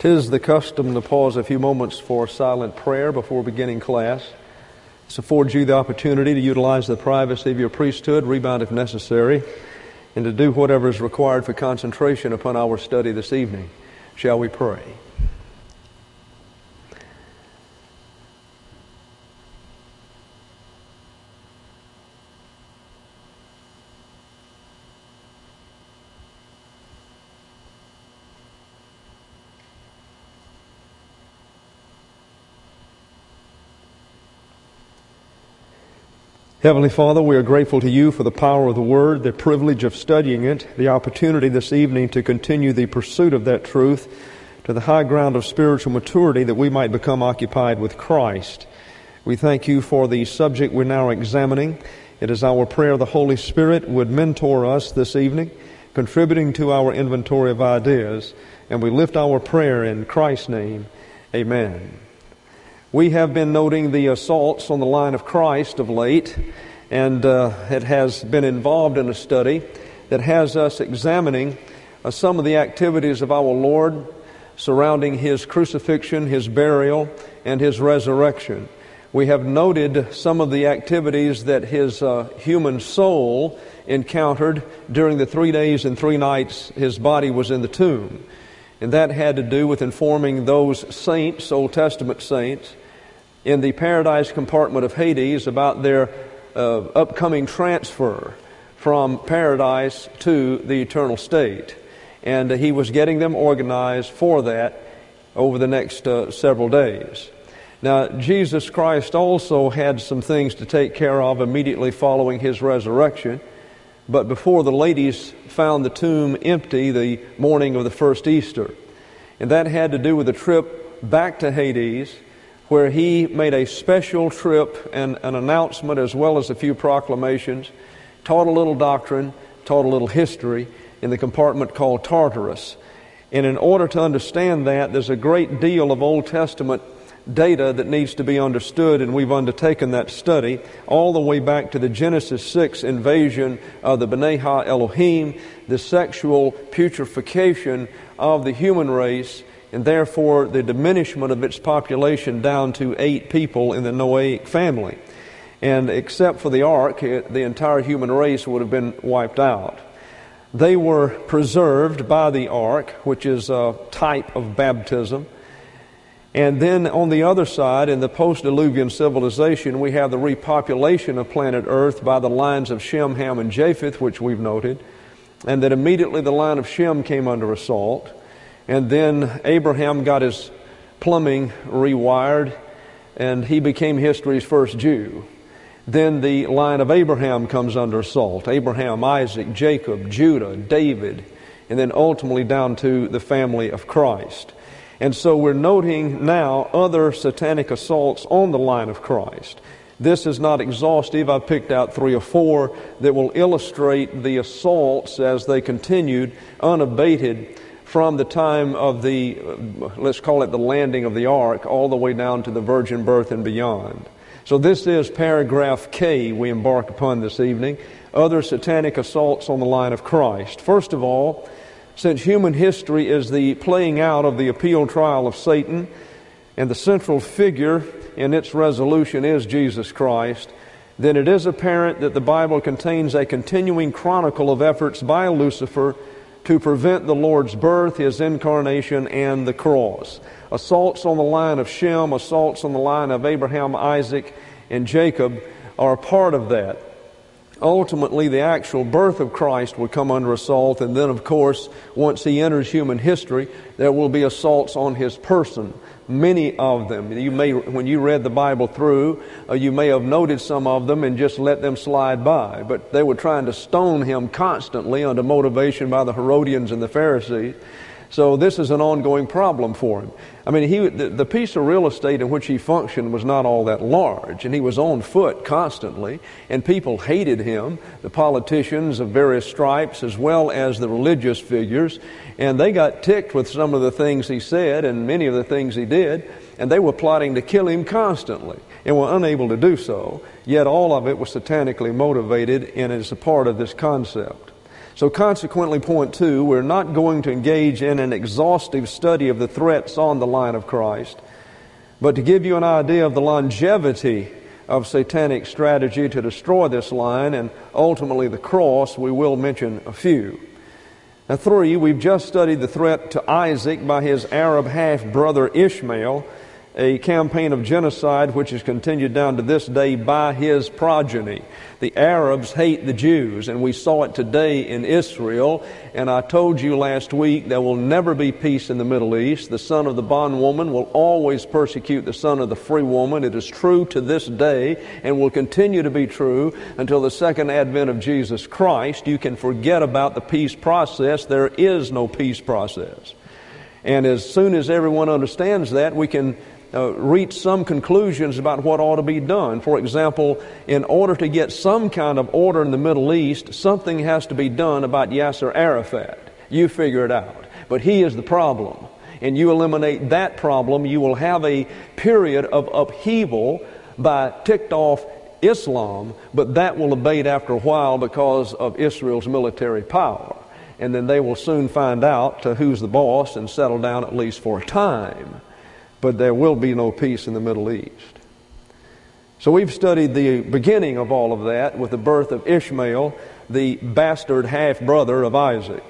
'Tis the custom to pause a few moments for silent prayer before beginning class. This affords you the opportunity to utilize the privacy of your priesthood, rebound if necessary, and to do whatever is required for concentration upon our study this evening. Shall we pray? Heavenly Father, we are grateful to you for the power of the Word, the privilege of studying it, the opportunity this evening to continue the pursuit of that truth to the high ground of spiritual maturity that we might become occupied with Christ. We thank you for the subject we're now examining. It is our prayer the Holy Spirit would mentor us this evening, contributing to our inventory of ideas, and we lift our prayer in Christ's name. Amen. We have been noting the assaults on the line of Christ of late, and it has been involved in a study that has us examining some of the activities of our Lord surrounding His crucifixion, His burial, and His resurrection. We have noted some of the activities that His human soul encountered during the 3 days and 3 nights His body was in the tomb. And that had to do with informing those saints, Old Testament saints, in the paradise compartment of Hades about their upcoming transfer from paradise to the eternal state. And He was getting them organized for that over the next several days. Now, Jesus Christ also had some things to take care of immediately following His resurrection. But before the ladies found the tomb empty the morning of the first Easter. And that had to do with a trip back to Hades, where He made a special trip and an announcement as well as a few proclamations, taught a little doctrine, taught a little history in the compartment called Tartarus. And in order to understand that, there's a great deal of Old Testament data that needs to be understood, and we've undertaken that study all the way back to the Genesis 6 invasion of the B'nai Ha-Elohim, the sexual putrefaction of the human race, and therefore the diminishment of its population down to 8 people in the Noahic family. And except for the ark, the entire human race would have been wiped out. They were preserved by the ark, which is a type of baptism. And then on the other side, in the post-Diluvian civilization, we have the repopulation of planet Earth by the lines of Shem, Ham, and Japheth, which we've noted. And that immediately the line of Shem came under assault. And then Abraham got his plumbing rewired, and he became history's first Jew. Then the line of Abraham comes under assault. Abraham, Isaac, Jacob, Judah, David, and then ultimately down to the family of Christ. And so we're noting now other satanic assaults on the line of Christ. This is not exhaustive. I've picked out 3 or 4 that will illustrate the assaults as they continued unabated from the time of the, let's call it the landing of the ark, all the way down to the virgin birth and beyond. So this is paragraph K we embark upon this evening, other satanic assaults on the line of Christ. First of all, since human history is the playing out of the appeal trial of Satan, and the central figure in its resolution is Jesus Christ, then it is apparent that the Bible contains a continuing chronicle of efforts by Lucifer to prevent the Lord's birth, His incarnation, and the cross. Assaults on the line of Shem, assaults on the line of Abraham, Isaac, and Jacob are part of that. Ultimately, the actual birth of Christ will come under assault, and then, of course, once He enters human history, there will be assaults on His person. Many of them. You may, when you read the Bible through, you may have noted some of them and just let them slide by. But they were trying to stone Him constantly under motivation by the Herodians and the Pharisees. So this is an ongoing problem for Him. I mean, the piece of real estate in which He functioned was not all that large, and He was on foot constantly, and people hated Him, the politicians of various stripes as well as the religious figures, and they got ticked with some of the things He said and many of the things He did, and they were plotting to kill Him constantly and were unable to do so, yet all of it was satanically motivated and is a part of this concept. So consequently, point 2, we're not going to engage in an exhaustive study of the threats on the line of Christ, but to give you an idea of the longevity of satanic strategy to destroy this line and ultimately the cross, we will mention a few. Now 3, we've just studied the threat to Isaac by his Arab half-brother Ishmael, a campaign of genocide which is continued down to this day by his progeny. The Arabs hate the Jews, and we saw it today in Israel. And I told you last week there will never be peace in the Middle East. The son of the bondwoman will always persecute the son of the free woman. It is true to this day and will continue to be true until the second advent of Jesus Christ. You can forget about the peace process. There is no peace process. And as soon as everyone understands that, we can reach some conclusions about what ought to be done. For example, in order to get some kind of order in the Middle East, something has to be done about Yasser Arafat. You figure it out. But he is the problem. And you eliminate that problem, you will have a period of upheaval by ticked off Islam, but that will abate after a while because of Israel's military power. And then they will soon find out who's the boss and settle down at least for a time. But there will be no peace in the Middle East. So we've studied the beginning of all of that with the birth of Ishmael, the bastard half-brother of Isaac.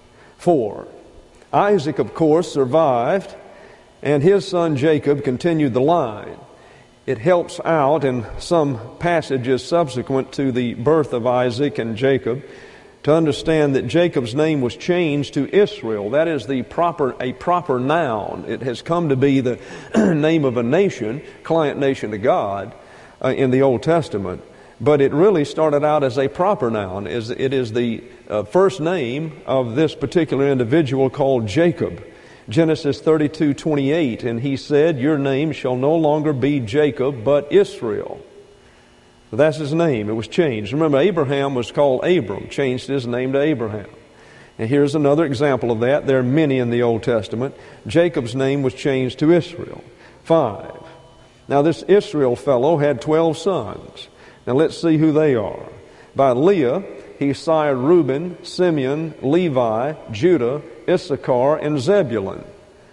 4, Isaac, of course, survived, and his son Jacob continued the line. It helps out in some passages subsequent to the birth of Isaac and Jacob to understand that Jacob's name was changed to Israel. That is a proper noun. It has come to be the name of a nation, client nation to God, in the Old Testament. But it really started out as a proper noun. It is the first name of this particular individual called Jacob. Genesis 32:28, and he said, "Your name shall no longer be Jacob, but Israel." That's his name. It was changed. Remember, Abraham was called Abram, changed his name to Abraham. And here's another example of that. There are many in the Old Testament. Jacob's name was changed to Israel. 5. Now this Israel fellow had 12 sons. Now let's see who they are. By Leah, he sired Reuben, Simeon, Levi, Judah, Issachar, and Zebulun.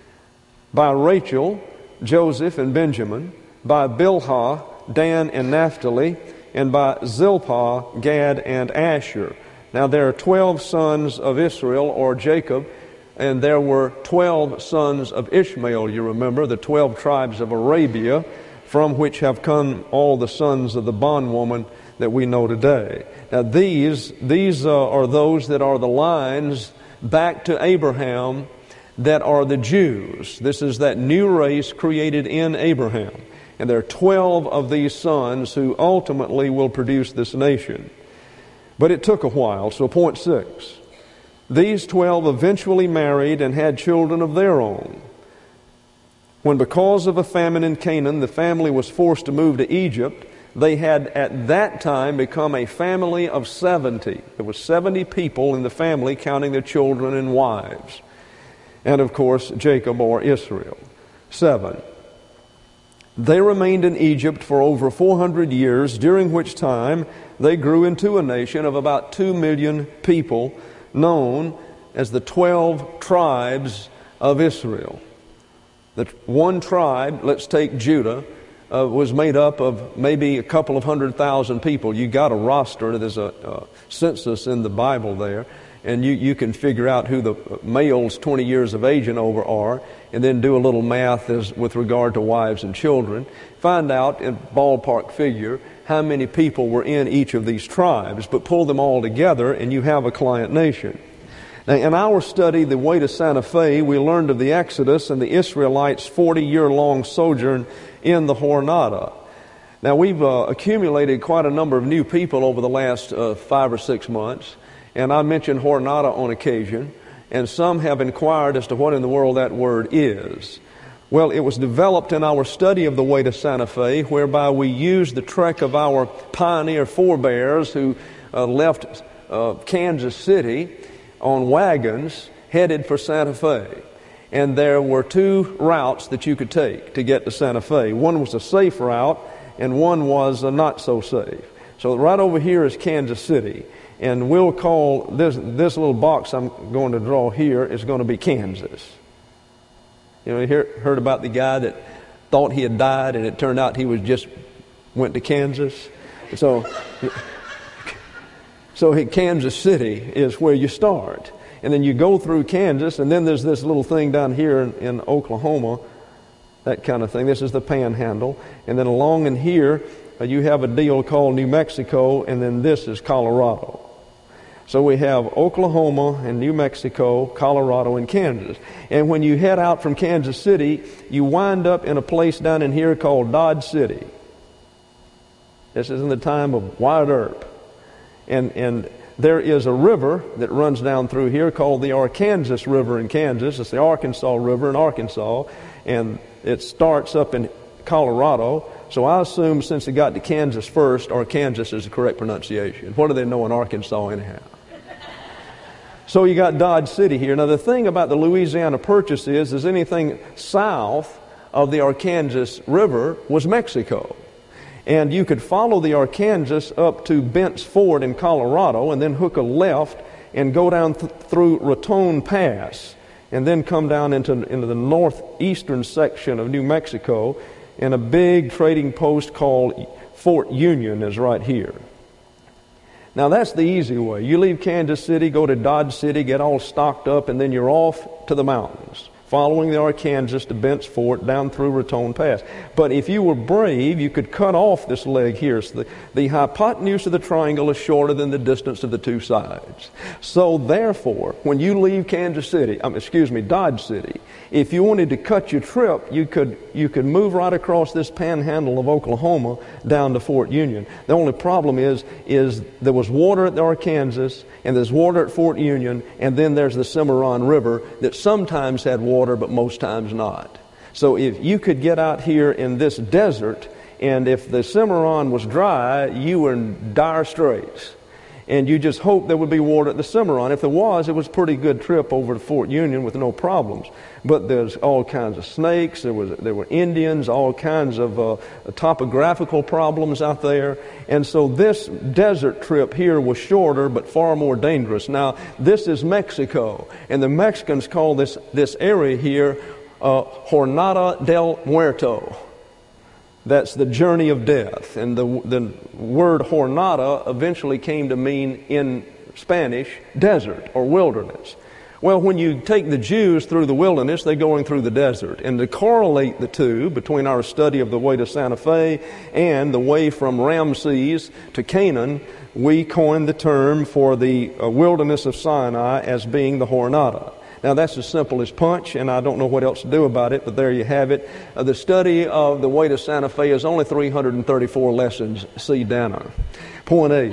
By Rachel, Joseph and Benjamin. By Bilhah, Dan and Naphtali, and by Zilpah, Gad and Asher. Now there are 12 sons of Israel, or Jacob, and there were 12 sons of Ishmael, you remember, the 12 tribes of Arabia, from which have come all the sons of the bondwoman that we know today. Now these are those that are the lines back to Abraham that are the Jews. This is that new race created in Abraham. And there are 12 of these sons who ultimately will produce this nation. But it took a while, so point 6. These 12 eventually married and had children of their own. When because of a famine in Canaan, the family was forced to move to Egypt, they had at that time become a family of 70. There were 70 people in the family, counting their children and wives. And of course, Jacob or Israel. 7. They remained in Egypt for over 400 years, during which time they grew into a nation of about 2 million people, known as the 12 tribes of Israel. The one tribe, let's take Judah, was made up of maybe a couple of 100,000 people. You got a roster, there's a census in the Bible there, and you can figure out who the males 20 years of age and over are, and then do a little math with regard to wives and children. Find out in ballpark figure how many people were in each of these tribes, but pull them all together and you have a client nation. Now, in our study, The Way to Santa Fe, we learned of the Exodus and the Israelites' 40-year-long sojourn in the Jornada. Now, we've accumulated quite a number of new people over the last 5 or 6 months, and I mentioned Jornada on occasion, and some have inquired as to what in the world that word is. Well, it was developed in our study of the Way to Santa Fe, whereby we used the trek of our pioneer forebears who left Kansas City on wagons headed for Santa Fe. And there were 2 routes that you could take to get to Santa Fe. One was a safe route, and one was not so safe. So right over here is Kansas City. And we'll call this little box I'm going to draw here is going to be Kansas. You heard about the guy that thought he had died, and it turned out he went to Kansas. So Kansas City is where you start. And then you go through Kansas, and then there's this little thing down here in Oklahoma, that kind of thing. This is the Panhandle. And then along in here, you have a deal called New Mexico, and then this is Colorado. So we have Oklahoma and New Mexico, Colorado, and Kansas. And when you head out from Kansas City, you wind up in a place down in here called Dodge City. This is in the time of Wyatt Earp. And there is a river that runs down through here called the Arkansas River in Kansas. It's the Arkansas River in Arkansas, and it starts up in Colorado. So I assume since it got to Kansas first, Arkansas is the correct pronunciation. What do they know in Arkansas anyhow? So you got Dodge City here. Now the thing about the Louisiana Purchase is anything south of the Arkansas River was Mexico. And you could follow the Arkansas up to Bent's Fort in Colorado and then hook a left and go down through Raton Pass and then come down into the northeastern section of New Mexico, and a big trading post called Fort Union is right here. Now that's the easy way. You leave Kansas City, go to Dodge City, get all stocked up, and then you're off to the mountains, following the Arkansas to Bent's Fort down through Raton Pass. But if you were brave, you could cut off this leg here. So the hypotenuse of the triangle is shorter than the distance of the two sides. So therefore, when you leave Dodge City, if you wanted to cut your trip, you could move right across this panhandle of Oklahoma down to Fort Union. The only problem is there was water at the Arkansas, and there's water at Fort Union, and then there's the Cimarron River that sometimes had water, but most times not. So if you could get out here in this desert, and if the Cimarron was dry, you were in dire straits. And you just hoped there would be water at the Cimarron. If there was, it was a pretty good trip over to Fort Union with no problems. But there's all kinds of snakes, there were Indians, all kinds of topographical problems out there. And so this desert trip here was shorter but far more dangerous. Now, this is Mexico, and the Mexicans call this area here Jornada del Muerto. That's the journey of death. And the word jornada eventually came to mean, in Spanish, desert or wilderness. Well, when you take the Jews through the wilderness, they're going through the desert. And to correlate the two, between our study of the way to Santa Fe and the way from Ramses to Canaan, we coined the term for the wilderness of Sinai as being the Jornada. Now that's as simple as punch, and I don't know what else to do about it, but there you have it. The study of the way to Santa Fe is only 334 lessons. See Dana. Point 8.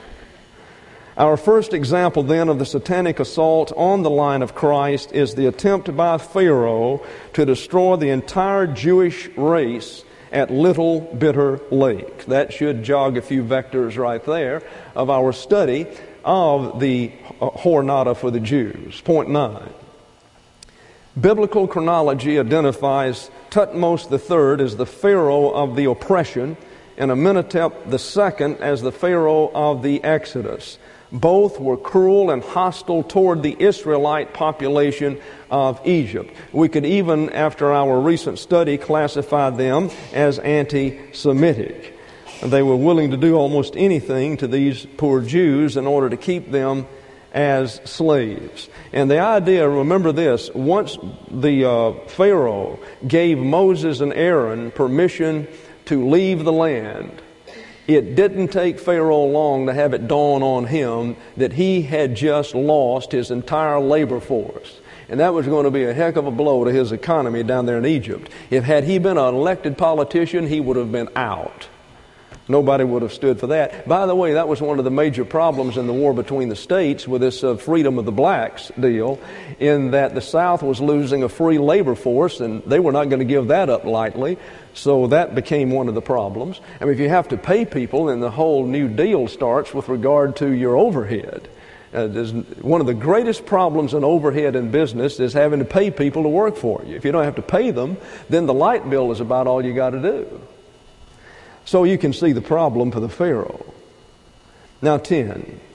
Our first example then of the satanic assault on the line of Christ is the attempt by Pharaoh to destroy the entire Jewish race at Little Bitter Lake. That should jog a few vectors right there of our study of the Jornada for the Jews. Point 9. Biblical chronology identifies Thutmose III as the Pharaoh of the oppression and Amenhotep II as the Pharaoh of the Exodus. Both were cruel and hostile toward the Israelite population of Egypt. We could even, after our recent study, classify them as anti-Semitic. They were willing to do almost anything to these poor Jews in order to keep them as slaves. And the idea, remember this, once the Pharaoh gave Moses and Aaron permission to leave the land, it didn't take Pharaoh long to have it dawn on him that he had just lost his entire labor force. And that was going to be a heck of a blow to his economy down there in Egypt. Had he been an elected politician, he would have been out. Nobody would have stood for that. By the way, that was one of the major problems in the war between the states with this freedom of the blacks deal, in that the South was losing a free labor force, and they were not going to give that up lightly. So that became one of the problems. I mean, if you have to pay people, then the whole new deal starts with regard to your overhead. One of the greatest problems in overhead in business is having to pay people to work for you. If you don't have to pay them, then the light bill is about all you got to do. So you can see the problem for the Pharaoh. Now 10.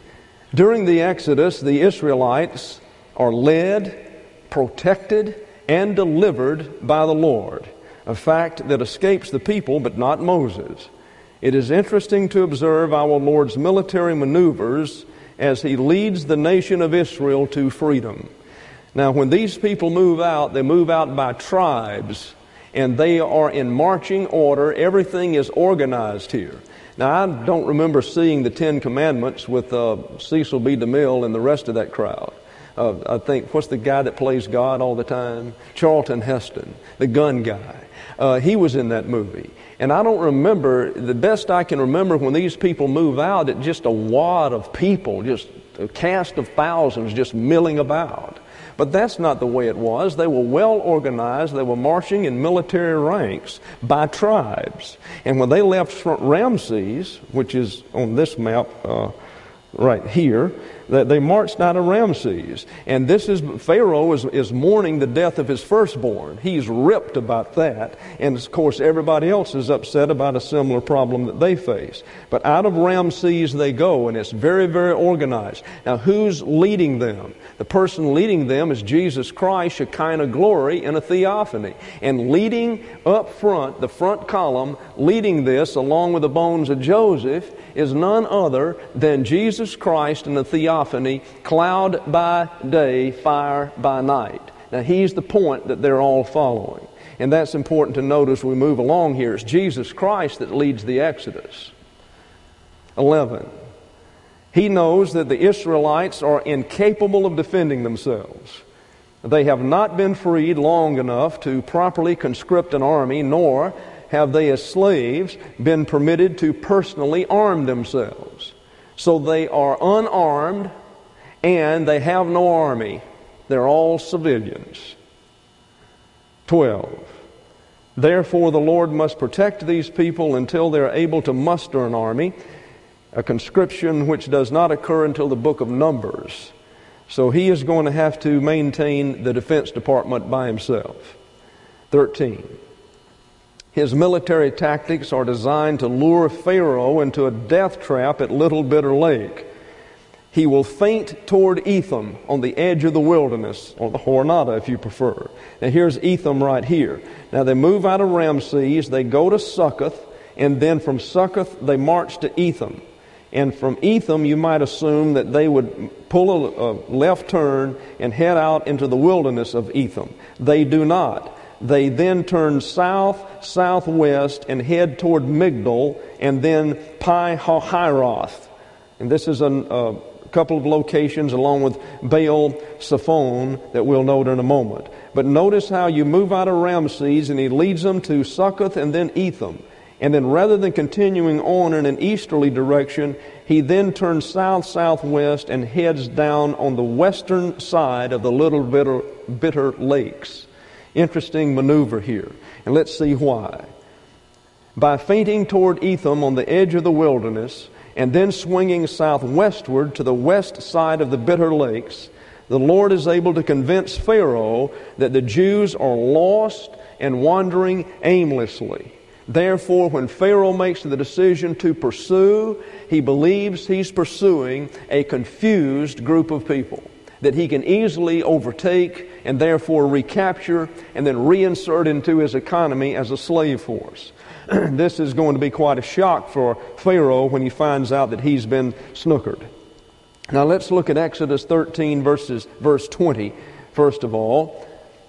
During the Exodus, the Israelites are led, protected, and delivered by the Lord, a fact that escapes the people but not Moses. It is interesting to observe our Lord's military maneuvers as He leads the nation of Israel to freedom. Now, when these people move out, they move out by tribes, and they are in marching order. Everything is organized here. Now, I don't remember seeing the Ten Commandments with Cecil B. DeMille and the rest of that crowd. I think, what's the guy that plays God all the time? Charlton Heston, the gun guy. He was in that movie. And I don't remember, the best I can remember when these people move out, it's just a wad of people, just a cast of thousands just milling about. But that's not the way it was. They were well organized. They were marching in military ranks by tribes. And when they left Ramses, which is on this map right here, that they marched out of Ramses. And this is, Pharaoh is mourning the death of his firstborn. He's ripped about that. And of course, everybody else is upset about a similar problem that they face. But out of Ramses they go, and it's very, very organized. Now, who's leading them? The person leading them is Jesus Christ, Shekinah glory in a theophany. And leading up front, the front column, leading this along with the bones of Joseph, is none other than Jesus Christ in a theophany, cloud by day, fire by night. Now, He's the point that they're all following. And that's important to note as we move along here. It's Jesus Christ that leads the Exodus. 11. He knows that the Israelites are incapable of defending themselves. They have not been freed long enough to properly conscript an army, nor have they as slaves been permitted to personally arm themselves. So they are unarmed and they have no army. They're all civilians. 12. Therefore the Lord must protect these people until they're able to muster an army, a conscription which does not occur until the book of Numbers. So He is going to have to maintain the Defense Department by Himself. 13. His military tactics are designed to lure Pharaoh into a death trap at Little Bitter Lake. He will feint toward Etham on the edge of the wilderness, or the Hornada if you prefer. Now here's Etham right here. Now they move out of Ramses, they go to Succoth, and then from Succoth they march to Etham. And from Etham you might assume that they would pull a left turn and head out into the wilderness of Etham. They do not. They then turn south, southwest, and head toward Migdol, and then Pi-hahiroth. And this is a couple of locations along with Baal-Zephon that we'll note in a moment. But notice how you move out of Ramses, and He leads them to Succoth and then Etham. And then rather than continuing on in an easterly direction, He then turns south-southwest and heads down on the western side of the Little Bitter Lakes. Interesting maneuver here. And let's see why. By feinting toward Etham on the edge of the wilderness and then swinging southwestward to the west side of the Bitter Lakes, the Lord is able to convince Pharaoh that the Jews are lost and wandering aimlessly. Therefore, when Pharaoh makes the decision to pursue, he believes he's pursuing a confused group of people that he can easily overtake and therefore recapture and then reinsert into his economy as a slave force. This is going to be quite a shock for Pharaoh when he finds out that he's been snookered. Now let's look at Exodus 13 verse 20 first of all.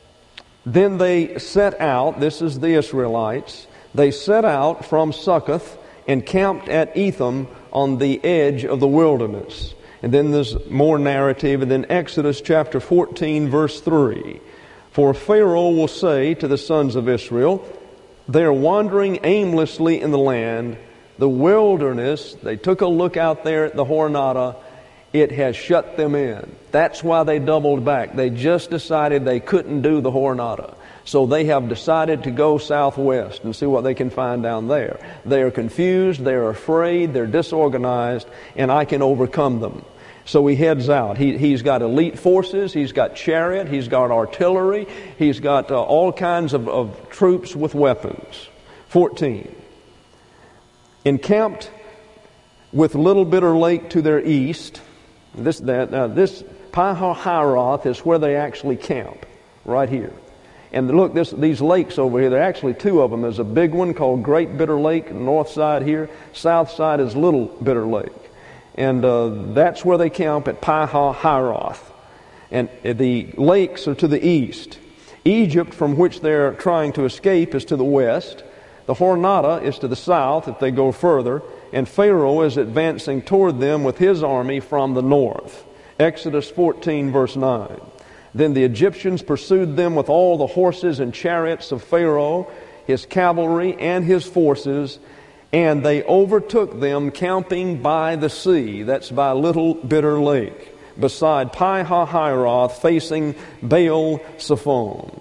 Then they set out, this is the Israelites, they set out from Succoth and camped at Etham on the edge of the wilderness. And then there's more narrative, and then Exodus chapter 14 verse 3. For Pharaoh will say to the sons of Israel, they are wandering aimlessly in the land, the wilderness. They took a look out there at the Hornada. It has shut them in. That's why they doubled back. They just decided they couldn't do the Hornada. So they have decided to go southwest and see what they can find down there. They are confused, they are afraid, they're disorganized, and I can overcome them. So he heads out. He's got elite forces, he's got chariot, he's got artillery, he's got all kinds of troops with weapons. 14. Encamped with Little Bitter Lake to their east, This Pi-hahiroth is where they actually camp, right here. And look, these lakes over here, there are actually two of them. There's a big one called Great Bitter Lake, north side here. South side is Little Bitter Lake. And that's where they camp at Pi-hahiroth. And the lakes are to the east. Egypt, from which they're trying to escape, is to the west. The Hornada is to the south if they go further. And Pharaoh is advancing toward them with his army from the north. Exodus 14, verse 9. Then the Egyptians pursued them with all the horses and chariots of Pharaoh, his cavalry, and his forces, and they overtook them camping by the sea. That's by Little Bitter Lake, beside Pi-hahiroth, facing Baal-Zephon.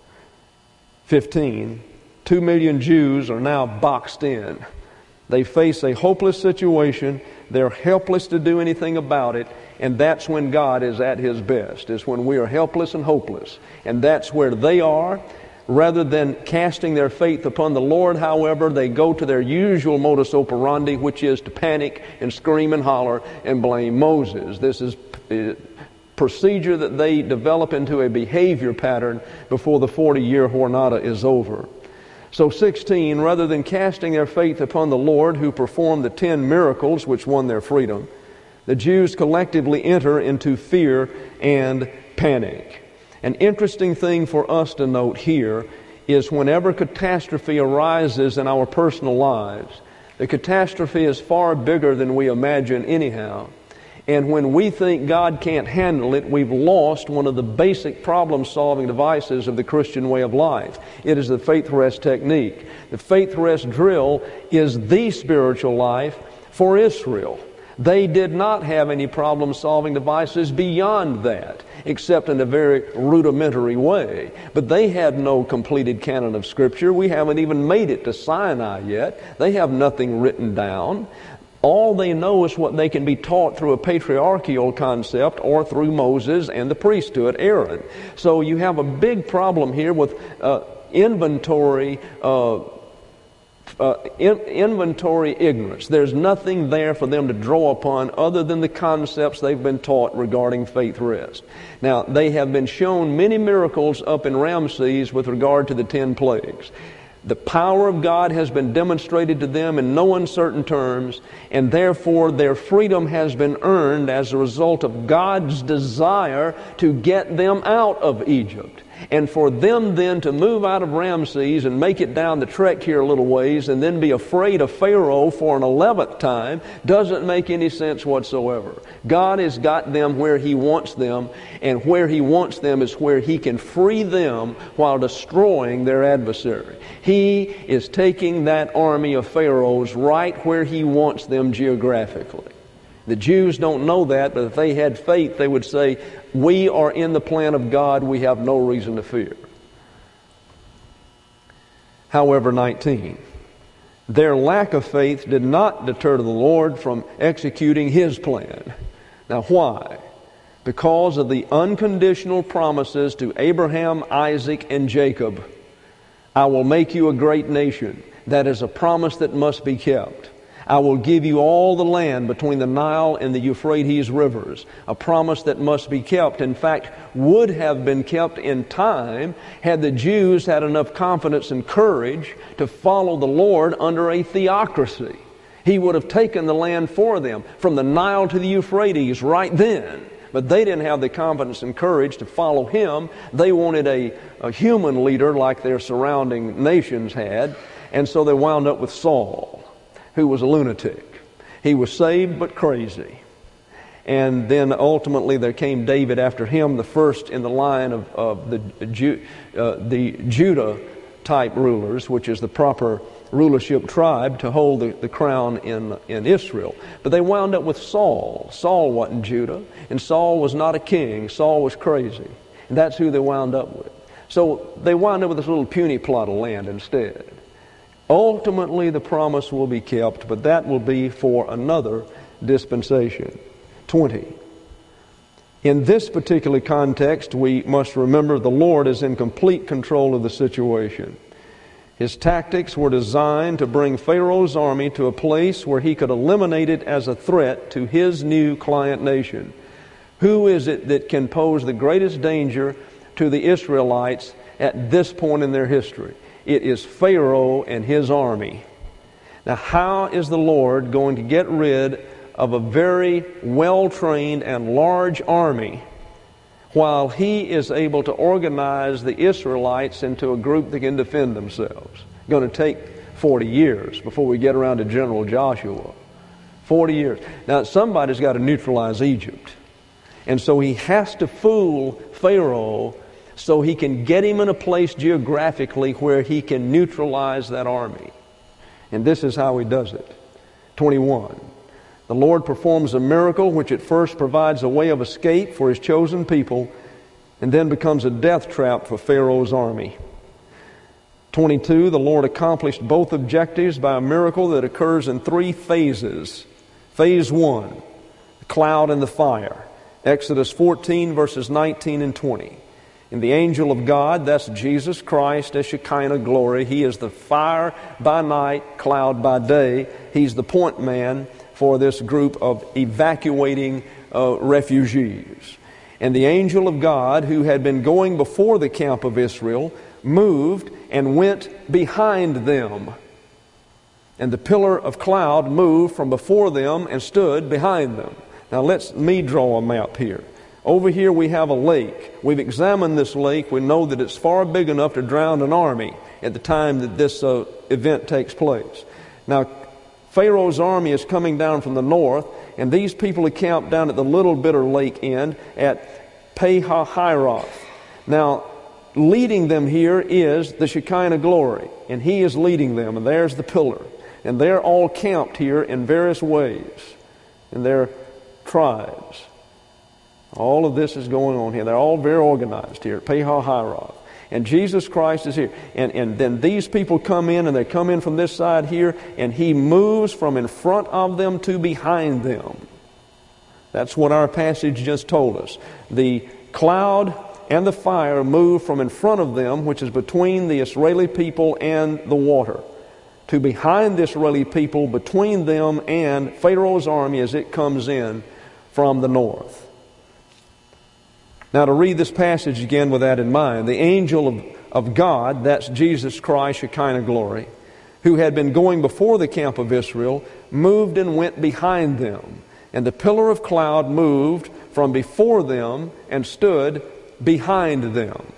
15. 2 million Jews are now boxed in. They face a hopeless situation. They're helpless to do anything about it. And that's when God is at His best, is when we are helpless and hopeless. And that's where they are. Rather than casting their faith upon the Lord, however, they go to their usual modus operandi, which is to panic and scream and holler and blame Moses. This is a procedure that they develop into a behavior pattern before the 40-year Hornada is over. So 16, rather than casting their faith upon the Lord who performed the 10 miracles which won their freedom, the Jews collectively enter into fear and panic. An interesting thing for us to note here is whenever catastrophe arises in our personal lives, the catastrophe is far bigger than we imagine anyhow. And when we think God can't handle it, we've lost one of the basic problem-solving devices of the Christian way of life. It is the faith rest technique. The faith rest drill is the spiritual life for Israel. They did not have any problem-solving devices beyond that, except in a very rudimentary way. But they had no completed canon of Scripture. We haven't even made it to Sinai yet. They have nothing written down. All they know is what they can be taught through a patriarchal concept or through Moses and the priesthood, Aaron. So you have a big problem here with inventory ignorance. There's nothing there for them to draw upon other than the concepts they've been taught regarding faith rest. Now, they have been shown many miracles up in Ramses with regard to the 10 plagues. The power of God has been demonstrated to them in no uncertain terms, and therefore their freedom has been earned as a result of God's desire to get them out of Egypt. And for them then to move out of Ramses and make it down the trek here a little ways and then be afraid of Pharaoh for an 11th time doesn't make any sense whatsoever. God has got them where He wants them, and where He wants them is where He can free them while destroying their adversary. He is taking that army of Pharaohs right where He wants them geographically. The Jews don't know that, but if they had faith, they would say, we are in the plan of God, we have no reason to fear. However, 19, their lack of faith did not deter the Lord from executing His plan. Now why? Because of the unconditional promises to Abraham, Isaac, and Jacob. I will make you a great nation. That is a promise that must be kept. I will give you all the land between the Nile and the Euphrates rivers, a promise that must be kept. In fact, would have been kept in time had the Jews had enough confidence and courage to follow the Lord under a theocracy. He would have taken the land for them from the Nile to the Euphrates right then. But they didn't have the confidence and courage to follow Him. They wanted a human leader like their surrounding nations had. And so they wound up with Saul, who was a lunatic. He was saved but crazy. And then ultimately there came David after him, the first in the line of the Judah-type rulers, which is the proper rulership tribe to hold the crown in Israel. But they wound up with Saul. Saul wasn't Judah, and Saul was not a king. Saul was crazy. And that's who they wound up with. So they wound up with this little puny plot of land instead. Ultimately, the promise will be kept, but that will be for another dispensation. 20. In this particular context, we must remember the Lord is in complete control of the situation. His tactics were designed to bring Pharaoh's army to a place where he could eliminate it as a threat to his new client nation. Who is it that can pose the greatest danger to the Israelites at this point in their history? It is Pharaoh and his army. Now, how is the Lord going to get rid of a very well-trained and large army while He is able to organize the Israelites into a group that can defend themselves? It's going to take 40 years before we get around to General Joshua. 40 years. Now, somebody's got to neutralize Egypt. And so he has to fool Pharaoh so he can get him in a place geographically where he can neutralize that army. And this is how he does it. 21. The Lord performs a miracle which at first provides a way of escape for His chosen people and then becomes a death trap for Pharaoh's army. 22. The Lord accomplished both objectives by a miracle that occurs in 3 phases. Phase 1, the cloud and the fire. Exodus 14, verses 19 and 20. And the angel of God, that's Jesus Christ as Shekinah glory. He is the fire by night, cloud by day. He's the point man for this group of evacuating refugees. And the angel of God, who had been going before the camp of Israel, moved and went behind them. And the pillar of cloud moved from before them and stood behind them. Now let me draw a map here. Over here we have a lake. We've examined this lake. We know that it's far big enough to drown an army at the time that this event takes place. Now, Pharaoh's army is coming down from the north, and these people are camped down at the Little Bitter Lake end at Pi-hahiroth. Now, leading them here is the Shekinah glory, and He is leading them, and there's the pillar. And they're all camped here in various ways, in their tribes. All of this is going on here. They're all very organized here at Pi-hahiroth. And Jesus Christ is here. And then these people come in, and they come in from this side here, and He moves from in front of them to behind them. That's what our passage just told us. The cloud and the fire move from in front of them, which is between the Israeli people and the water, to behind the Israeli people, between them and Pharaoh's army as it comes in from the north. Now, to read this passage again with that in mind, the angel of God, that's Jesus Christ, Shekinah glory, who had been going before the camp of Israel, moved and went behind them. And the pillar of cloud moved from before them and stood behind them.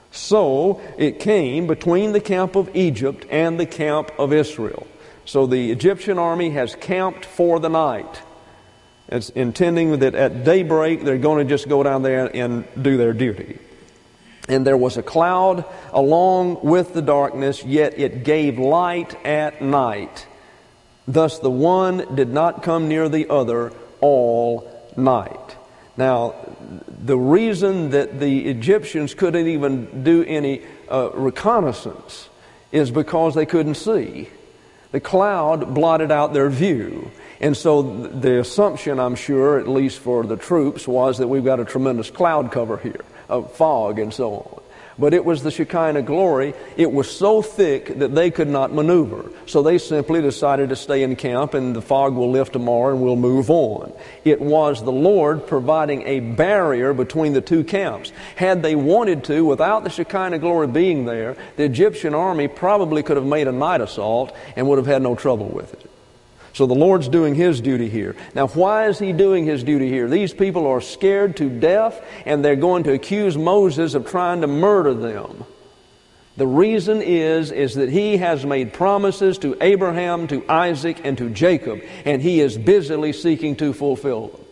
So it came between the camp of Egypt and the camp of Israel. So the Egyptian army has camped for the night. It's intending that at daybreak they're going to just go down there and do their duty. And there was a cloud along with the darkness, yet it gave light at night. Thus the one did not come near the other all night. Now, the reason that the Egyptians couldn't even do any reconnaissance is because they couldn't see. The cloud blotted out their view. And so the assumption, I'm sure, at least for the troops, was that we've got a tremendous cloud cover here, of fog and so on. But it was the Shekinah glory. It was so thick that they could not maneuver. So they simply decided to stay in camp, and the fog will lift tomorrow and we'll move on. It was the Lord providing a barrier between the two camps. Had they wanted to, without the Shekinah glory being there, the Egyptian army probably could have made a night assault and would have had no trouble with it. So the Lord's doing His duty here. Now, why is He doing His duty here? These people are scared to death, and they're going to accuse Moses of trying to murder them. The reason is that He has made promises to Abraham, to Isaac, and to Jacob, and He is busily seeking to fulfill them.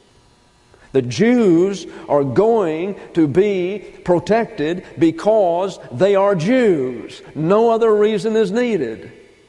The Jews are going to be protected because they are Jews. No other reason is needed.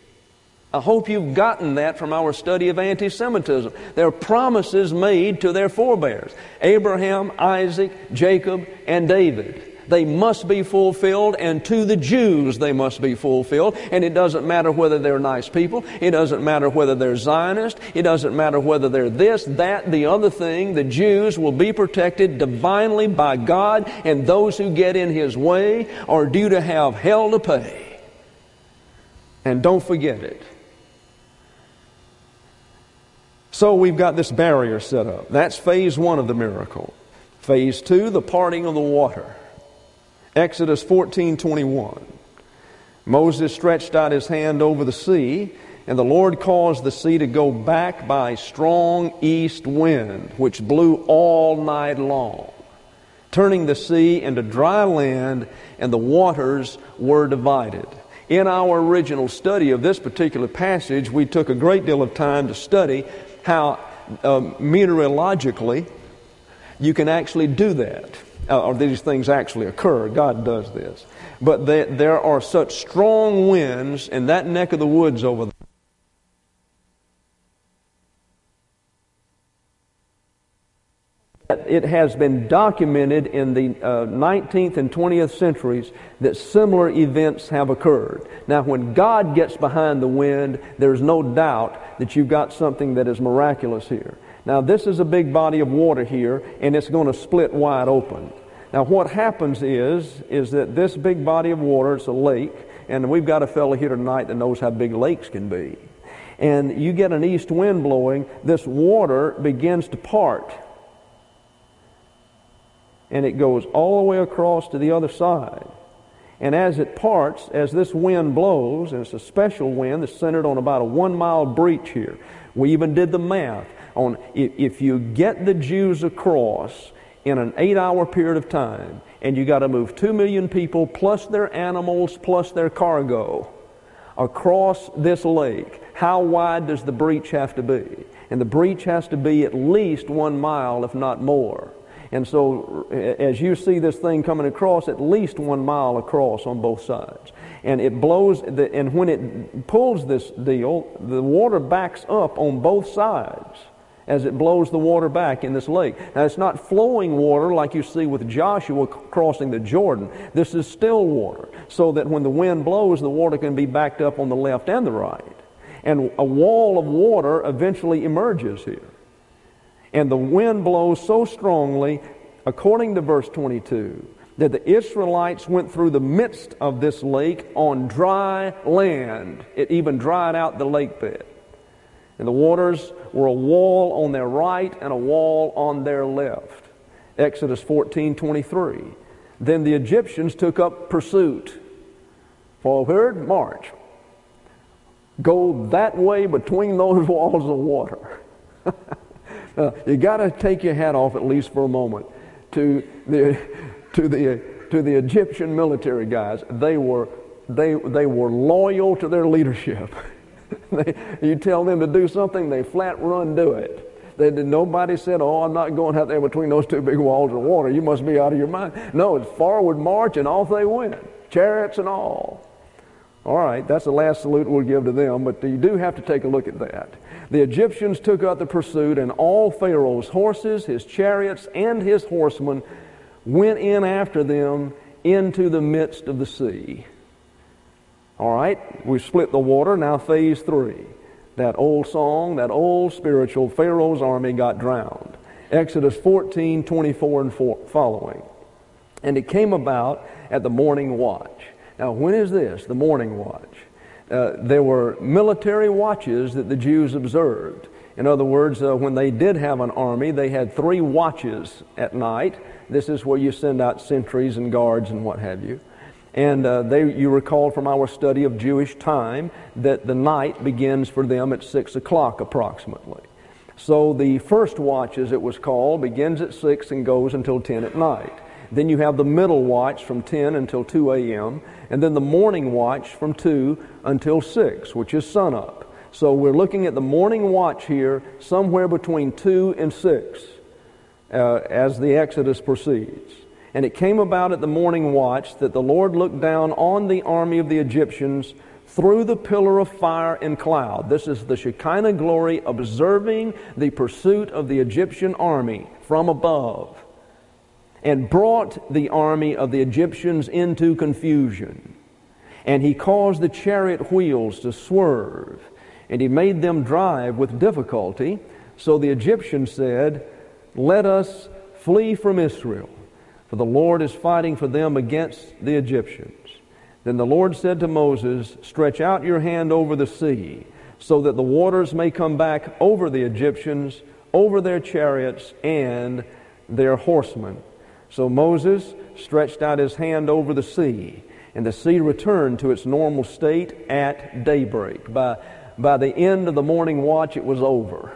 I hope you've gotten that from our study of anti-Semitism. There are promises made to their forebears, Abraham, Isaac, Jacob, and David. They must be fulfilled, and to the Jews they must be fulfilled. And it doesn't matter whether they're nice people. It doesn't matter whether they're Zionist. It doesn't matter whether they're this, that, the other thing. The Jews will be protected divinely by God, and those who get in His way are due to have hell to pay. And don't forget it. So we've got this barrier set up. That's phase 1 of the miracle. Phase 2, the parting of the water. Exodus 14:21. Moses stretched out his hand over the sea, and the Lord caused the sea to go back by a strong east wind, which blew all night long, turning the sea into dry land, and the waters were divided. In our original study of this particular passage, we took a great deal of time to study how meteorologically you can actually do that, or these things actually occur. God does this. But there are such strong winds in that neck of the woods over there. It has been documented in the 19th and 20th centuries that similar events have occurred. Now, when God gets behind the wind, there's no doubt that you've got something that is miraculous here. Now, this is a big body of water here, and it's going to split wide open. Now, what happens is that this big body of water, it's a lake, and we've got a fellow here tonight that knows how big lakes can be. And you get an east wind blowing, this water begins to part. And it goes all the way across to the other side. And as it parts, as this wind blows, and it's a special wind that's centered on about a 1-mile breach here. We even did the math on if you get the Jews across in an 8-hour period of time, and you got to move 2 million people plus their animals plus their cargo across this lake, how wide does the breach have to be? And the breach has to be at least 1 mile, if not more. And so as you see this thing coming across, at least 1 mile across on both sides. And it blows, and when it pulls this deal, the water backs up on both sides as it blows the water back in this lake. Now, it's not flowing water like you see with Joshua crossing the Jordan. This is still water, so that when the wind blows, the water can be backed up on the left and the right. And a wall of water eventually emerges here. And the wind blows so strongly, according to verse 22, that the Israelites went through the midst of this lake on dry land. It even dried out the lake bed. And the waters were a wall on their right and a wall on their left. Exodus 14:23. Then the Egyptians took up pursuit. Forward, march. Go that way between those walls of water. You got to take your hat off at least for a moment to the Egyptian military guys. They were loyal to their leadership. You tell them to do something, they flat run do it. Nobody said, "Oh, I'm not going out there between those two big walls of water. You must be out of your mind." No, it's forward march, and off they went, chariots and all. All right, that's the last salute we'll give to them, but you do have to take a look at that. The Egyptians took up the pursuit, and all Pharaoh's horses, his chariots, and his horsemen went in after them into the midst of the sea. All right, we've split the water. Now phase 3. That old song, that old spiritual, Pharaoh's army got drowned. Exodus 14:24 and following. And it came about at the morning watch. Now, when is this, the morning watch? There were military watches that the Jews observed. In other words, when they did have an army, they had 3 watches at night. This is where you send out sentries and guards and what have you. And you recall from our study of Jewish time that the night begins for them at 6 o'clock approximately. So the first watch, as it was called, begins at 6 and goes until 10 at night. Then you have the middle watch from 10 until 2 a.m., and then the morning watch from 2 until 6, which is sunup. So we're looking at the morning watch here somewhere between 2 and 6 as the Exodus proceeds. And it came about at the morning watch that the Lord looked down on the army of the Egyptians through the pillar of fire and cloud. This is the Shekinah glory observing the pursuit of the Egyptian army from above, and brought the army of the Egyptians into confusion. And he caused the chariot wheels to swerve, and he made them drive with difficulty. So the Egyptians said, "Let us flee from Israel, for the Lord is fighting for them against the Egyptians." Then the Lord said to Moses, "Stretch out your hand over the sea, so that the waters may come back over the Egyptians, over their chariots and their horsemen. So Moses stretched out his hand over the sea, and the sea returned to its normal state at daybreak. By the end of the morning watch, it was over.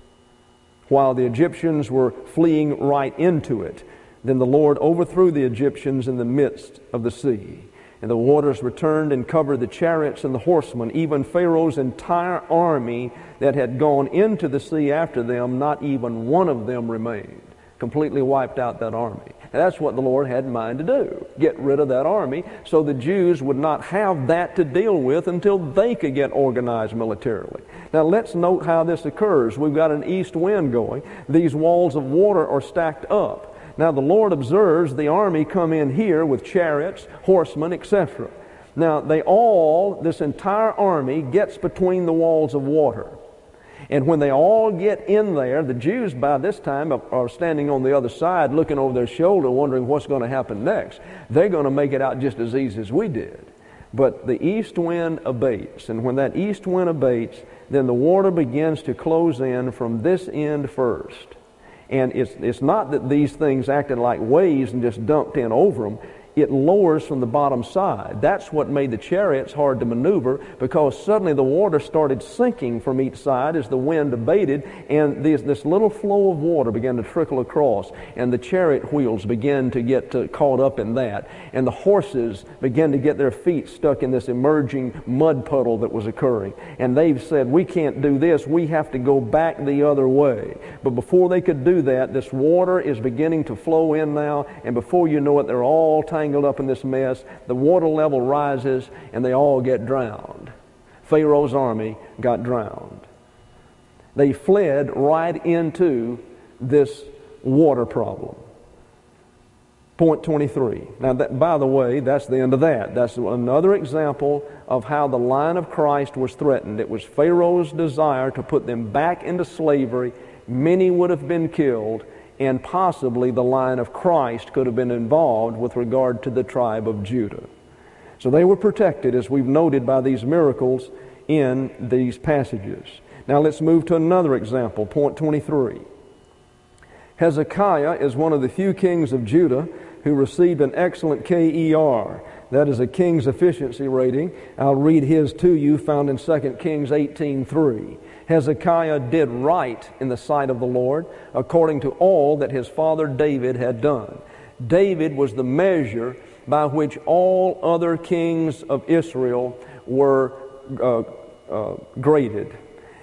While the Egyptians were fleeing right into it, then the Lord overthrew the Egyptians in the midst of the sea. And the waters returned and covered the chariots and the horsemen. Even Pharaoh's entire army that had gone into the sea after them, not even one of them remained. Completely wiped out that army. And that's what the Lord had in mind to do. Get rid of that army so the Jews would not have that to deal with until they could get organized militarily. Now let's note how this occurs. We've got an east wind going. These walls of water are stacked up. Now the Lord observes the army come in here with chariots, horsemen, etc. Now this entire army gets between the walls of water. And when they all get in there, the Jews by this time are standing on the other side looking over their shoulder wondering what's going to happen next. They're going to make it out just as easy as we did. But the east wind abates, and when that east wind abates, then the water begins to close in from this end first. And it's not that these things acted like waves and just dumped in over them. It lowers from the bottom side. That's what made the chariots hard to maneuver, because suddenly the water started sinking from each side as the wind abated, and this little flow of water began to trickle across, and the chariot wheels began to get caught up in that, and the horses began to get their feet stuck in this emerging mud puddle that was occurring. And they've said, we can't do this, we have to go back the other way. But before they could do that, this water is beginning to flow in now, and before you know it, they're all tangled up in this mess. The water level rises and they all get drowned. Pharaoh's army got drowned. They fled right into this water problem. Point 23. Now, by the way, that's the end of that. That's another example of how the line of Christ was threatened. It was Pharaoh's desire to put them back into slavery. Many would have been killed, and possibly the line of Christ could have been involved with regard to the tribe of Judah. So they were protected, as we've noted, by these miracles in these passages. Now let's move to another example, point 23. Hezekiah is one of the few kings of Judah who received an excellent KER. That is a king's efficiency rating. I'll read his to you, found in 2 Kings 18:3. Hezekiah did right in the sight of the Lord, according to all that his father David had done. David was the measure by which all other kings of Israel were graded.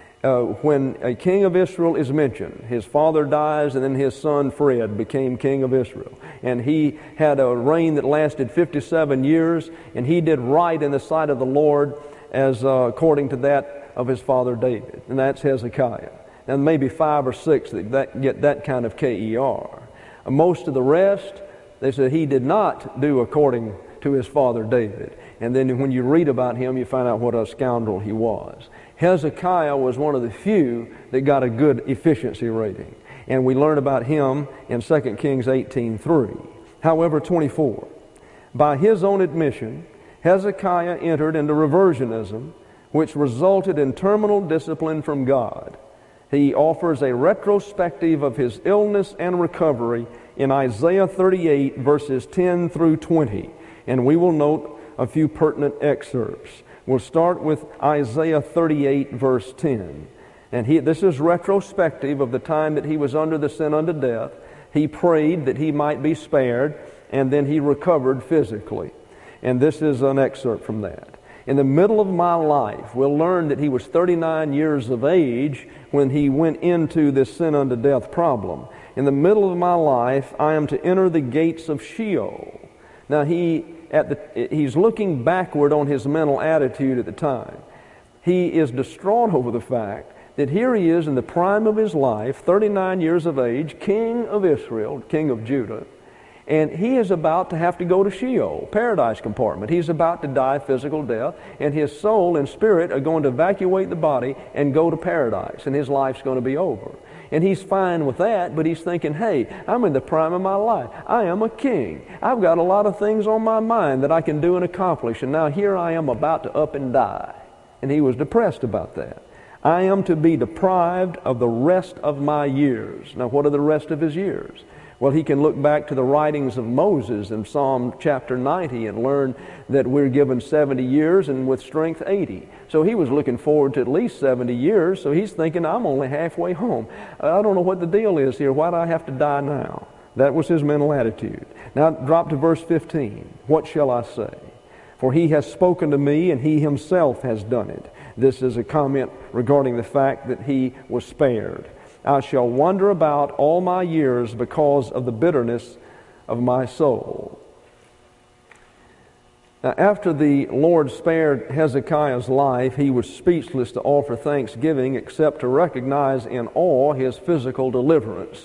When a king of Israel is mentioned, his father dies, and then his son Fred became king of Israel. And he had a reign that lasted 57 years, and he did right in the sight of the Lord as according to that of his father David. And that's Hezekiah. And maybe 5 or 6 that get that kind of KER. Most of the rest, they said he did not do according to his father David. And then when you read about him, you find out what a scoundrel he was. Hezekiah was one of the few that got a good efficiency rating. And we learn about him in 2 Kings 18:3. However, 24. By his own admission, Hezekiah entered into reversionism, which resulted in terminal discipline from God. He offers a retrospective of his illness and recovery in Isaiah 38, verses 10 through 20. And we will note a few pertinent excerpts. We'll start with Isaiah 38, verse 10. And this is retrospective of the time that he was under the sin unto death. He prayed that he might be spared, and then he recovered physically. And this is an excerpt from that. In the middle of my life, we'll learn that he was 39 years of age when he went into this sin unto death problem. In the middle of my life, I am to enter the gates of Sheol. Now he's looking backward on his mental attitude at the time. He is distraught over the fact that here he is in the prime of his life, 39 years of age, king of Israel, king of Judah, and he is about to have to go to Sheol, paradise compartment. He's about to die physical death, and his soul and spirit are going to evacuate the body and go to paradise, and his life's going to be over. And he's fine with that, but he's thinking, hey, I'm in the prime of my life. I am a king. I've got a lot of things on my mind that I can do and accomplish, and now here I am about to up and die. And he was depressed about that. I am to be deprived of the rest of my years. Now, what are the rest of his years? Well, he can look back to the writings of Moses in Psalm chapter 90 and learn that we're given 70 years and with strength 80. So he was looking forward to at least 70 years, so he's thinking, I'm only halfway home. I don't know what the deal is here. Why do I have to die now? That was his mental attitude. Now drop to verse 15. What shall I say? For he has spoken to me, and he himself has done it. This is a comment regarding the fact that he was spared. I shall wander about all my years because of the bitterness of my soul. Now, after the Lord spared Hezekiah's life, he was speechless to offer thanksgiving except to recognize in awe his physical deliverance.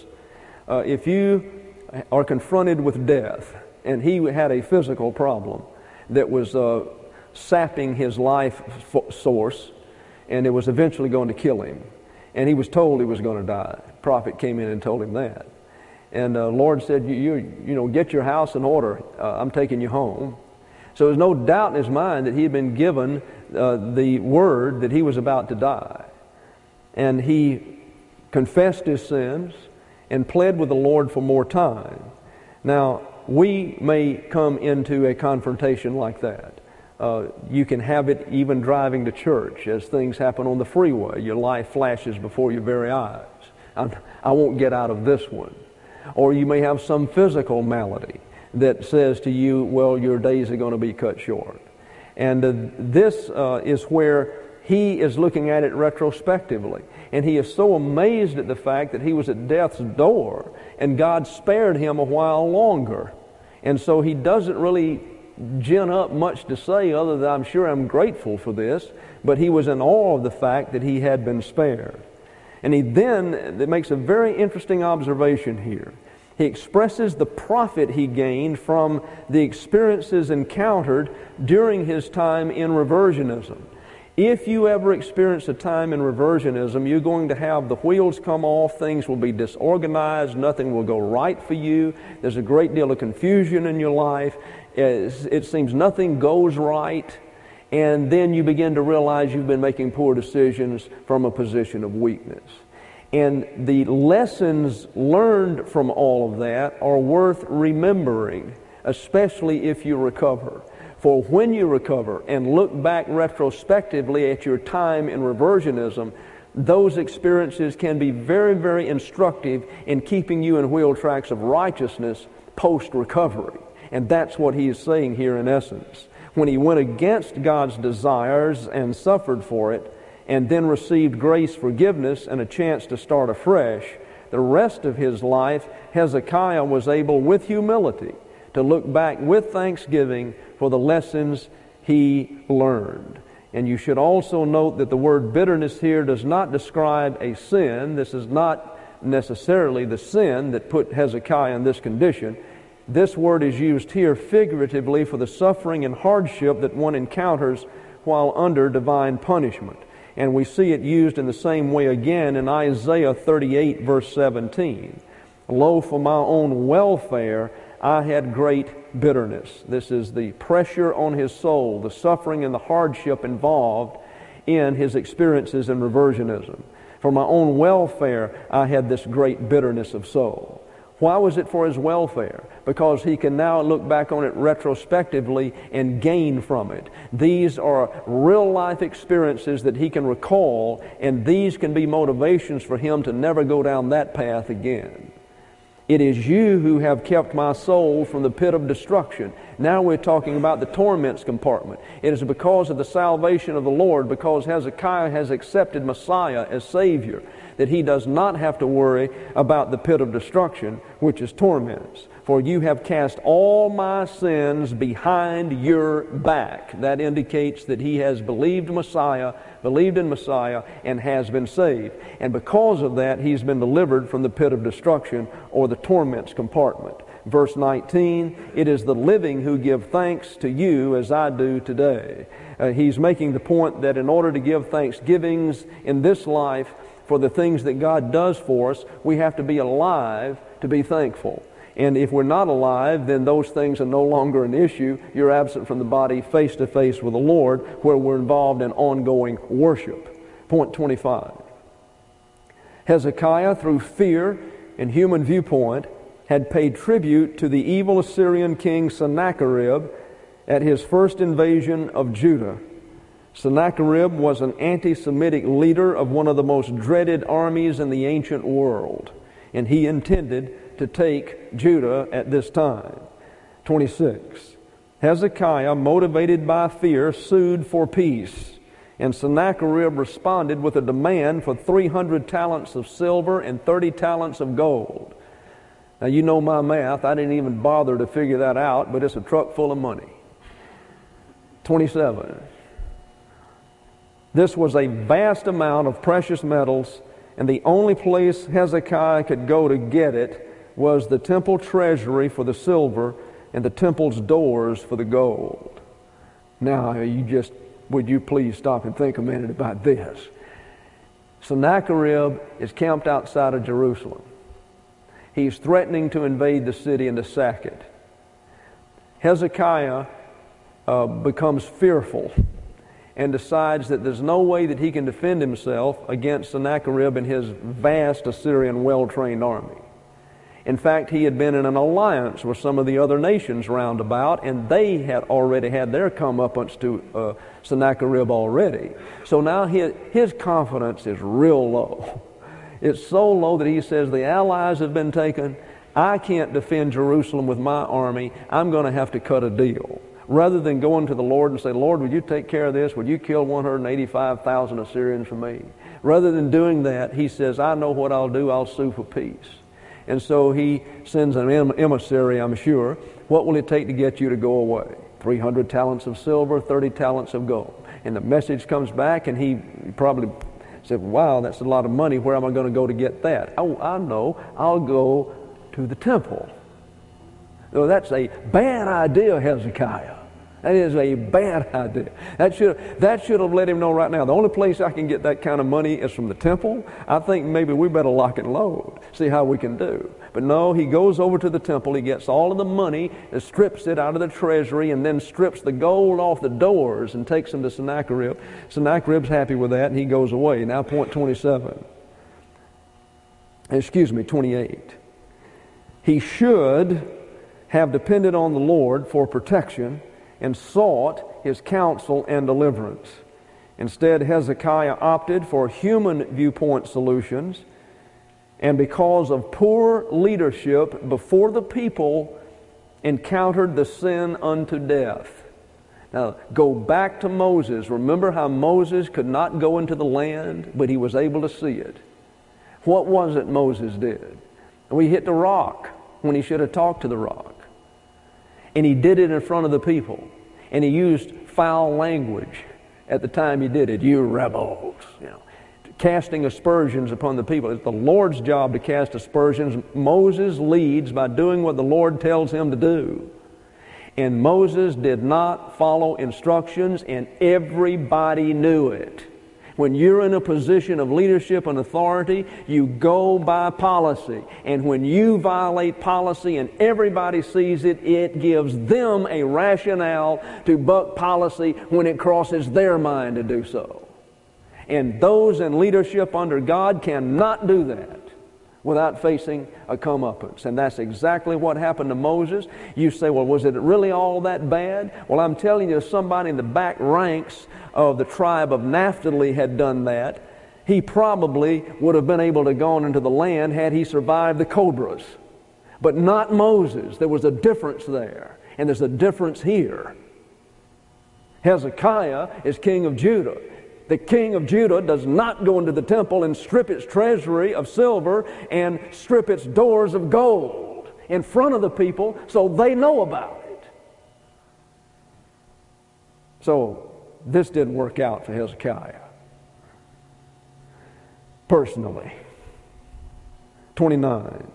If you are confronted with death, and he had a physical problem that was sapping his life source, and it was eventually going to kill him. And he was told he was going to die. The prophet came in and told him that. And the Lord said, you get your house in order. I'm taking you home. So there's no doubt in his mind that he had been given the word that he was about to die. And he confessed his sins and pled with the Lord for more time. Now, we may come into a confrontation like that. You can have it even driving to church as things happen on the freeway. Your life flashes before your very eyes. I won't get out of this one. Or you may have some physical malady that says to you, well, your days are going to be cut short. And this is where he is looking at it retrospectively. And he is so amazed at the fact that he was at death's door and God spared him a while longer. And so he doesn't really gin up much to say other than I'm sure I'm grateful for this, but he was in awe of the fact that he had been spared. And he then makes a very interesting observation here. He expresses the profit he gained from the experiences encountered during his time in reversionism. If you ever experience a time in reversionism, you're going to have the wheels come off, things will be disorganized, nothing will go right for you, there's a great deal of confusion in your life, it seems nothing goes right, and then you begin to realize you've been making poor decisions from a position of weakness. And the lessons learned from all of that are worth remembering, especially if you recover. For when you recover and look back retrospectively at your time in reversionism, those experiences can be very, very instructive in keeping you in wheel tracks of righteousness post-recovery. And that's what he is saying here in essence. When he went against God's desires and suffered for it, and then received grace, forgiveness, and a chance to start afresh, the rest of his life, Hezekiah was able, with humility, to look back with thanksgiving for the lessons he learned. And you should also note that the word bitterness here does not describe a sin. This is not necessarily the sin that put Hezekiah in this condition. This word is used here figuratively for the suffering and hardship that one encounters while under divine punishment. And we see it used in the same way again in Isaiah 38, verse 17. Lo, for my own welfare I had great bitterness. This is the pressure on his soul, the suffering and the hardship involved in his experiences in reversionism. For my own welfare I had this great bitterness of soul. Why was it for his welfare? Because he can now look back on it retrospectively and gain from it. These are real life experiences that he can recall, and these can be motivations for him to never go down that path again. It is you who have kept my soul from the pit of destruction. Now we're talking about the torments compartment. It is because of the salvation of the Lord, because Hezekiah has accepted Messiah as Savior, that he does not have to worry about the pit of destruction, which is torments. For you have cast all my sins behind your back. That indicates that he has believed in Messiah, and has been saved. And because of that, he's been delivered from the pit of destruction, or the torments compartment. Verse 19, it is the living who give thanks to you as I do today. He's making the point that in order to give thanksgivings in this life for the things that God does for us, we have to be alive to be thankful. And if we're not alive, then those things are no longer an issue. You're absent from the body, face to face with the Lord, where we're involved in ongoing worship. Point 25. Hezekiah, through fear and human viewpoint, had paid tribute to the evil Assyrian king Sennacherib at his first invasion of Judah. Sennacherib was an anti-Semitic leader of one of the most dreaded armies in the ancient world, and he intended to take Judah at this time. 26. Hezekiah, motivated by fear, sued for peace, and Sennacherib responded with a demand for 300 talents of silver and 30 talents of gold. Now, you know my math. I didn't even bother to figure that out, but it's a truck full of money. 27. This was a vast amount of precious metals, and the only place Hezekiah could go to get it was the temple treasury for the silver and the temple's doors for the gold. Now, would you please stop and think a minute about this? Sennacherib is camped outside of Jerusalem. He's threatening to invade the city and to sack it. Hezekiah becomes fearful and decides that there's no way that he can defend himself against Sennacherib and his vast Assyrian well-trained army. In fact, he had been in an alliance with some of the other nations round about, and they had already had their comeuppance to Sennacherib already. So now his confidence is real low. It's so low that he says, the allies have been taken. I can't defend Jerusalem with my army. I'm going to have to cut a deal. Rather than going to the Lord and say, Lord, would you take care of this? Would you kill 185,000 Assyrians for me? Rather than doing that, he says, I know what I'll do. I'll sue for peace. And so he sends an emissary, I'm sure. What will it take to get you to go away? 300 talents of silver, 30 talents of gold. And the message comes back, and he probably said, wow, that's a lot of money. Where am I going to go to get that? Oh, I know. I'll go to the temple. No, that's a bad idea, Hezekiah. That is a bad idea. That should have let him know right now. The only place I can get that kind of money is from the temple. I think maybe we better lock and load, see how we can do. But no, he goes over to the temple. He gets all of the money and strips it out of the treasury and then strips the gold off the doors and takes them to Sennacherib. Sennacherib's happy with that, and he goes away. Now point 28. He should have depended on the Lord for protection and sought his counsel and deliverance. Instead, Hezekiah opted for human viewpoint solutions, and because of poor leadership before the people, encountered the sin unto death. Now, go back to Moses. Remember how Moses could not go into the land, but he was able to see it. What was it Moses did? He hit the rock when he should have talked to the rock. And he did it in front of the people. And he used foul language at the time he did it. You rebels. Casting aspersions upon the people. It's the Lord's job to cast aspersions. Moses leads by doing what the Lord tells him to do. And Moses did not follow instructions, and everybody knew it. When you're in a position of leadership and authority, you go by policy. And when you violate policy and everybody sees it, it gives them a rationale to buck policy when it crosses their mind to do so. And those in leadership under God cannot do that without facing a comeuppance. And that's exactly what happened to Moses. You say, well, was it really all that bad? Well, I'm telling you, if somebody in the back ranks of the tribe of Naphtali had done that, he probably would have been able to go into the land had he survived the cobras. But not Moses. There was a difference there. And there's a difference here. Hezekiah is king of Judah. The king of Judah does not go into the temple and strip its treasury of silver and strip its doors of gold in front of the people so they know about it. So this didn't work out for Hezekiah personally. 29.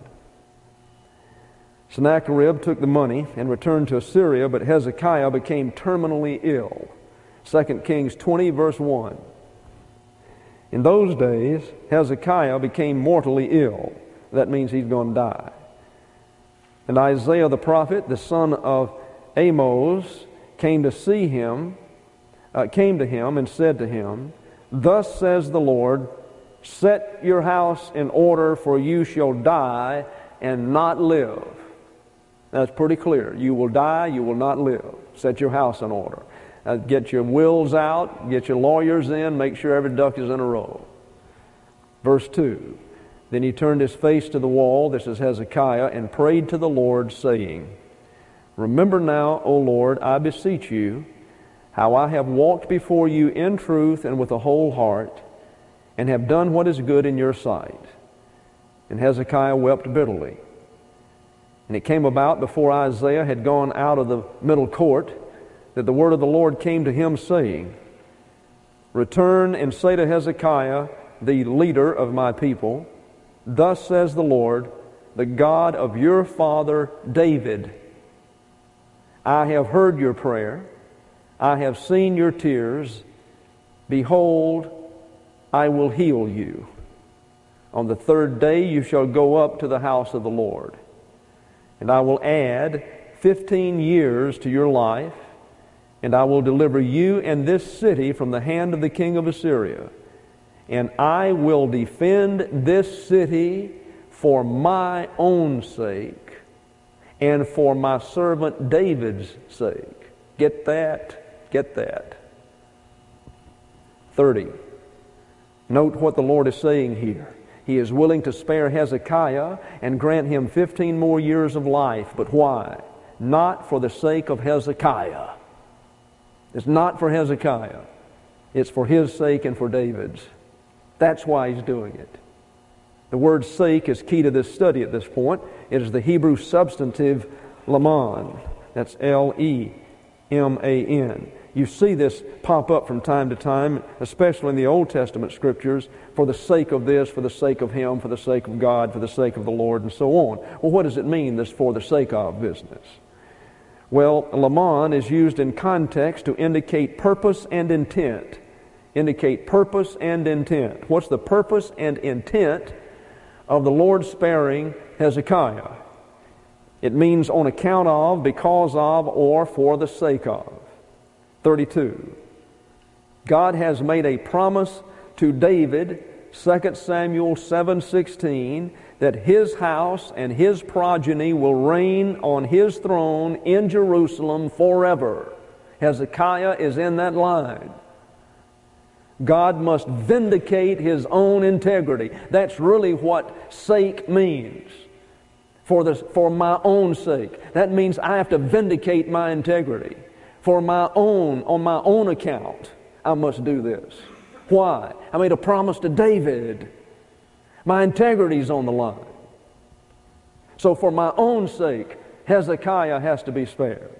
Sennacherib took the money and returned to Assyria, but Hezekiah became terminally ill. 2 Kings 20, verse 1. In those days, Hezekiah became mortally ill. That means he's going to die. And Isaiah the prophet, the son of Amos, came to him and said to him, Thus says the Lord, set your house in order, for you shall die and not live. That's pretty clear. You will die, you will not live. Set your house in order. Get your wills out, get your lawyers in, make sure every duck is in a row. Verse 2, then he turned his face to the wall, this is Hezekiah, and prayed to the Lord, saying, remember now, O Lord, I beseech you, how I have walked before you in truth and with a whole heart, and have done what is good in your sight. And Hezekiah wept bitterly. And it came about before Isaiah had gone out of the middle court, that the word of the Lord came to him, saying, return and say to Hezekiah, the leader of my people, thus says the Lord, the God of your father David, I have heard your prayer, I have seen your tears. Behold, I will heal you. On the third day you shall go up to the house of the Lord. And I will add 15 years to your life, and I will deliver you and this city from the hand of the king of Assyria. And I will defend this city for my own sake and for my servant David's sake. Get that? Get that. 30. Note what the Lord is saying here. He is willing to spare Hezekiah and grant him 15 more years of life. But why? Not for the sake of Hezekiah. It's not for Hezekiah. It's for his sake and for David's. That's why he's doing it. The word sake is key to this study at this point. It is the Hebrew substantive laman. That's L-E-M-A-N. You see this pop up from time to time, especially in the Old Testament Scriptures, for the sake of this, for the sake of him, for the sake of God, for the sake of the Lord, and so on. Well, what does it mean, this for the sake of business? Well, laman is used in context to indicate purpose and intent. Indicate purpose and intent. What's the purpose and intent of the Lord sparing Hezekiah? It means on account of, because of, or for the sake of. 32. God has made a promise to David, 2 Samuel 7:16, that his house and his progeny will reign on his throne in Jerusalem forever. Hezekiah is in that line. God must vindicate his own integrity. That's really what sake means. For my own sake. That means I have to vindicate my integrity. On my own account, I must do this. Why? I made a promise to David. My integrity's on the line. So for my own sake, Hezekiah has to be spared.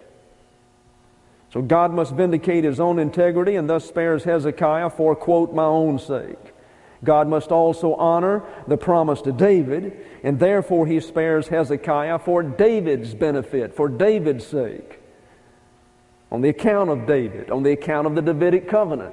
So God must vindicate his own integrity and thus spares Hezekiah for, quote, my own sake. God must also honor the promise to David, and therefore he spares Hezekiah for David's benefit, for David's sake. On the account of David, on the account of the Davidic covenant.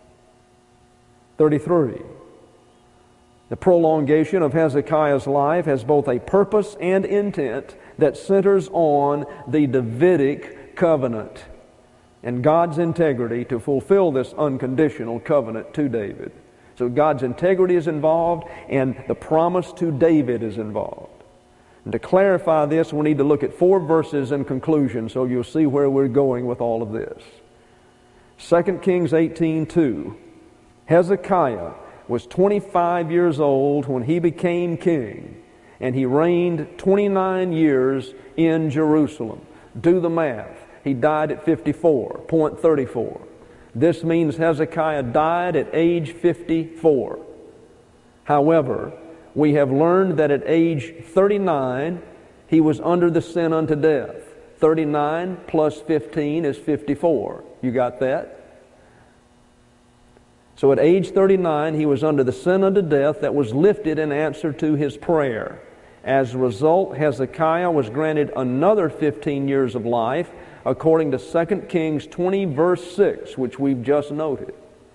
33. The prolongation of Hezekiah's life has both a purpose and intent that centers on the Davidic covenant and God's integrity to fulfill this unconditional covenant to David. So God's integrity is involved and the promise to David is involved. And to clarify this, we need to look at 4 verses in conclusion so you'll see where we're going with all of this. 2 Kings 18:2. Hezekiah was 25 years old when he became king, and he reigned 29 years in Jerusalem. Do the math. He died at 54.34. This means Hezekiah died at age 54. However, we have learned that at age 39, he was under the sin unto death. 39 plus 15 is 54. You got that? So at age 39, he was under the sin unto death that was lifted in answer to his prayer. As a result, Hezekiah was granted another 15 years of life, according to 2 Kings 20, verse 6, which we've just noted.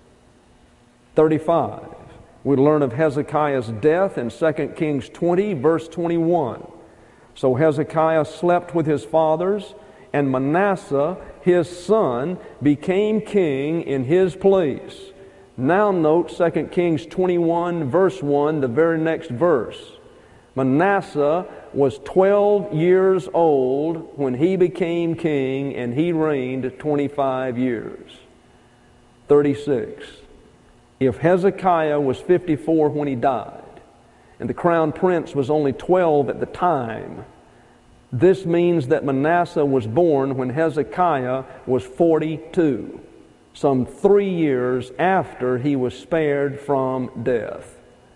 35. We learn of Hezekiah's death in 2 Kings 20, verse 21. So Hezekiah slept with his fathers, and Manasseh, his son, became king in his place. Now note 2 Kings 21, verse 1, the very next verse. Manasseh was 12 years old when he became king, and he reigned 25 years. 36. If Hezekiah was 54 when he died, and the crown prince was only 12 at the time, this means that Manasseh was born when Hezekiah was 42, some 3 years after he was spared from death.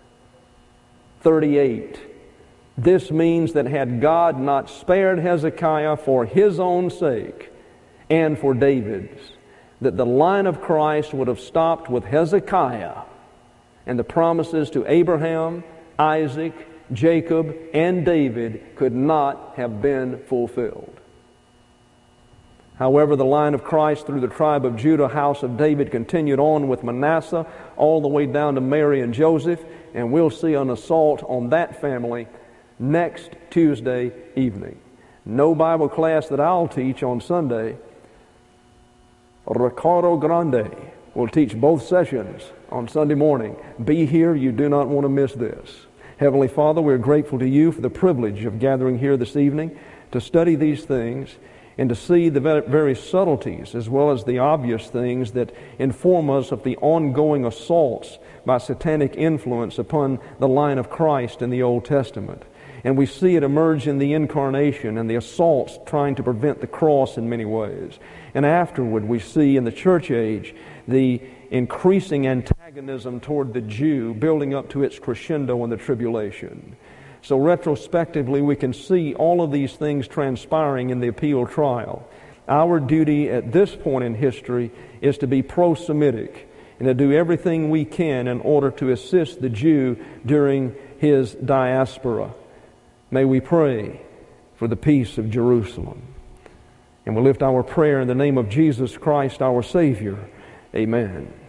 38. This means that had God not spared Hezekiah for his own sake and for David's, that the line of Christ would have stopped with Hezekiah, and the promises to Abraham, Isaac, Jacob, and David could not have been fulfilled. However, the line of Christ through the tribe of Judah, house of David, continued on with Manasseh all the way down to Mary and Joseph, and we'll see an assault on that family next Tuesday evening. No Bible class that I'll teach on Sunday. Ricardo Grande will teach both sessions on Sunday morning. Be here. You do not want to miss this. Heavenly Father, we're grateful to you for the privilege of gathering here this evening to study these things and to see the very subtleties as well as the obvious things that inform us of the ongoing assaults by satanic influence upon the line of Christ in the Old Testament. And we see it emerge in the incarnation and the assaults trying to prevent the cross in many ways. And afterward, we see in the church age the increasing antagonism toward the Jew building up to its crescendo in the tribulation. So retrospectively, we can see all of these things transpiring in the appeal trial. Our duty at this point in history is to be pro-Semitic and to do everything we can in order to assist the Jew during his diaspora. May we pray for the peace of Jerusalem. And we'll lift our prayer in the name of Jesus Christ, our Savior. Amen.